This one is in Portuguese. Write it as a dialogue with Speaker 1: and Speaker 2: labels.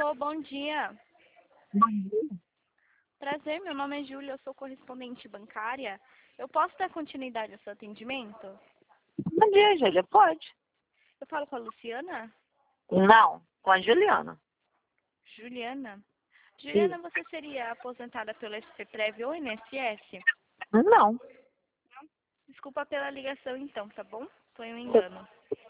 Speaker 1: Alô, bom dia.
Speaker 2: Bom dia.
Speaker 1: Prazer, meu nome é Júlia, eu sou correspondente bancária. Eu posso dar continuidade ao seu atendimento?
Speaker 2: Bom dia, Júlia. Pode?
Speaker 1: Eu falo com a Luciana?
Speaker 2: Não, com a Juliana.
Speaker 1: Juliana?
Speaker 2: Sim.
Speaker 1: Juliana, você seria aposentada pelo SCPREV ou INSS?
Speaker 2: Não.
Speaker 1: Desculpa pela ligação então, tá bom? Foi um engano.